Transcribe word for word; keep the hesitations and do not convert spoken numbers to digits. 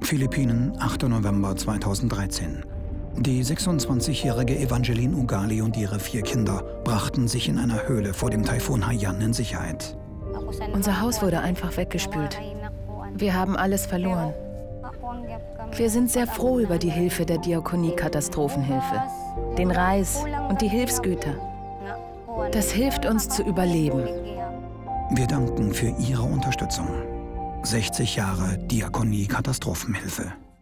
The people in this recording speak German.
Philippinen, achter November zweitausenddreizehn. Die sechsundzwanzigjährige Evangeline Ugali und ihre vier Kinder brachten sich in einer Höhle vor dem Taifun Haiyan in Sicherheit. Unser Haus wurde einfach weggespült. Wir haben alles verloren. Wir sind sehr froh über die Hilfe der Diakonie Katastrophenhilfe, den Reis und die Hilfsgüter. Das hilft uns zu überleben. Wir danken für Ihre Unterstützung. sechzig Jahre Diakonie Katastrophenhilfe.